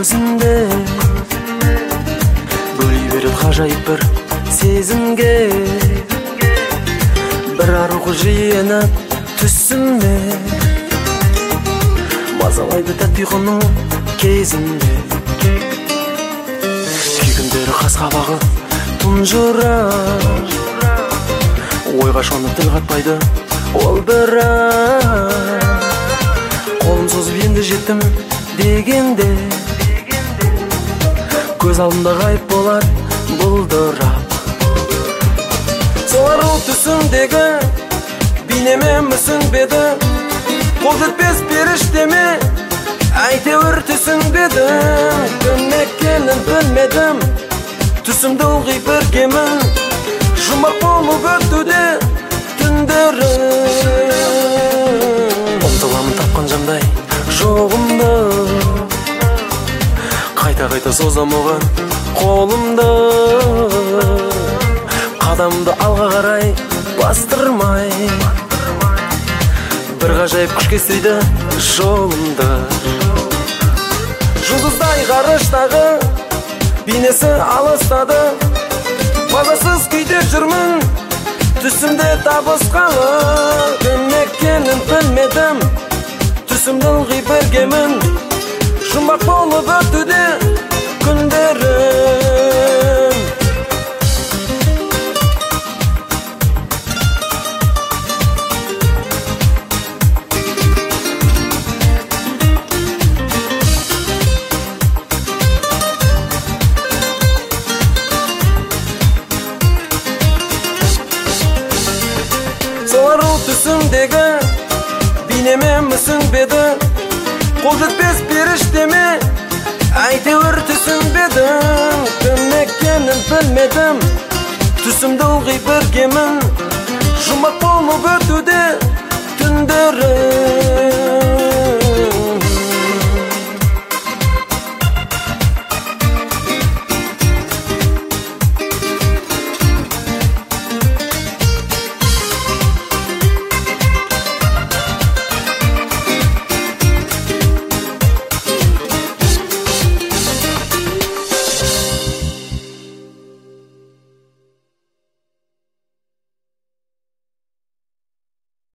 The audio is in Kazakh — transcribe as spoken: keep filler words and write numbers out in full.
көзінде бөлей береді ғажайып бір сезімге, бір ару жиеніп түсіме мазалайды тәтті ұйқының кезінде. Күйгіндері қас-қабағы тұнжырап, ойға шомып тіл қатпайды ол бірақ. Қолым созып енді жеттім дегенде, көз алдымда ғайып болады бұлдырап. Солар ол түсімдегі бейнеме мүсінбеді, қол жетпес періштеме әйтеуір түсінбедім. Кім екенін білмедім, түсімді ылғи біргемін, жұмақ болып өтуде түндерім. Ұмтыламын тапқан жамдай жоғымды, қайта-қайта созам оған қолымды, қадамды алға қарай бастырмай, бір ғажайып күш кестейді жолымды. Жұлдыздай ғарыштағы бейнесі алыстады, мазасыз күйде жүрмін түсімде табысқалы. Кім екенін білмедім, түсімді ылғи біргемін, жұмбақ болып өтуде күндерім. Солар ол түсімдегі бейнеме мүсінбеді, қол жетпес періштеме әйтеуір түсінбедім. Кім екенін білмедім, түсімді ылғи біргемін, жұмақ болып өтуде